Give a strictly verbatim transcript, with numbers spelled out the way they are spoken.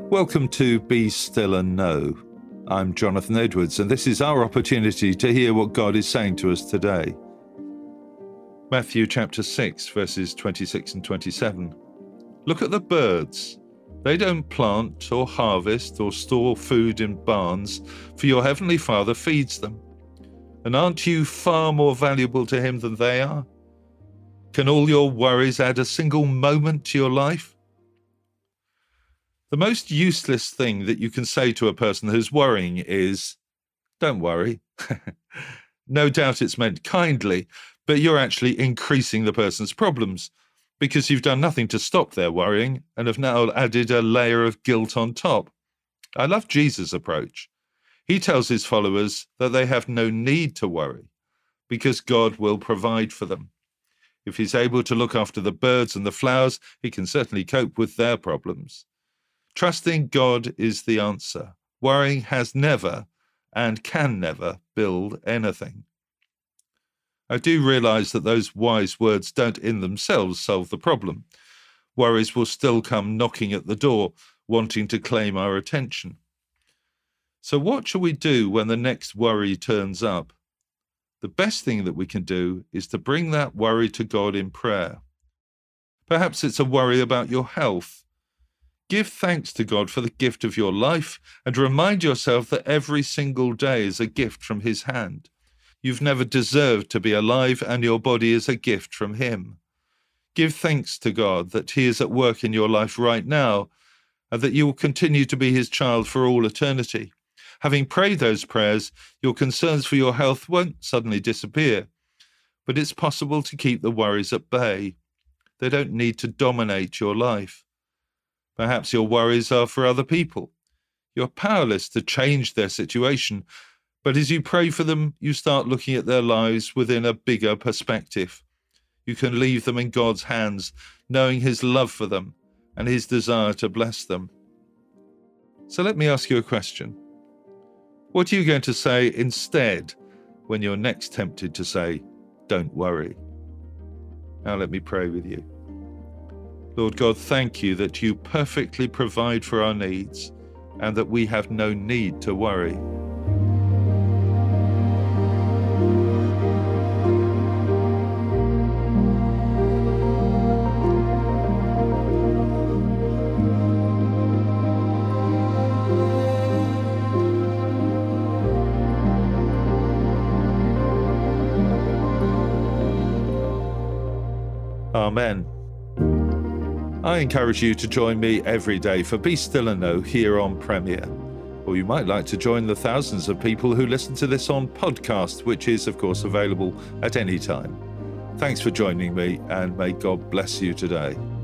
Welcome to Be Still and Know. I'm Jonathan Edwards, and this is our opportunity to hear what God is saying to us today. Matthew chapter six, verses twenty-six and twenty-seven. Look at the birds. They don't plant or harvest or store food in barns, for your heavenly Father feeds them. And aren't you far more valuable to him than they are? Can all your worries add a single moment to your life? The most useless thing that you can say to a person who's worrying is, don't worry. No doubt it's meant kindly, but you're actually increasing the person's problems because you've done nothing to stop their worrying and have now added a layer of guilt on top. I love Jesus' approach. He tells his followers that they have no need to worry because God will provide for them. If he's able to look after the birds and the flowers, he can certainly cope with their problems. Trusting God is the answer. Worrying has never and can never build anything. I do realize that those wise words don't in themselves solve the problem. Worries will still come knocking at the door, wanting to claim our attention. So what shall we do when the next worry turns up? The best thing that we can do is to bring that worry to God in prayer. Perhaps it's a worry about your health. Give thanks to God for the gift of your life and remind yourself that every single day is a gift from his hand. You've never deserved to be alive, and your body is a gift from him. Give thanks to God that he is at work in your life right now and that you will continue to be his child for all eternity. Having prayed those prayers, your concerns for your health won't suddenly disappear, but it's possible to keep the worries at bay. They don't need to dominate your life. Perhaps your worries are for other people. You're powerless to change their situation, but as you pray for them, you start looking at their lives within a bigger perspective. You can leave them in God's hands, knowing his love for them and his desire to bless them. So let me ask you a question. What are you going to say instead when you're next tempted to say, don't worry? Now let me pray with you. Lord God, thank you that you perfectly provide for our needs and that we have no need to worry. Amen. I encourage you to join me every day for Be Still and Know here on Premier. Or you might like to join the thousands of people who listen to this on podcast, which is, of course, available at any time. Thanks for joining me, and may God bless you today.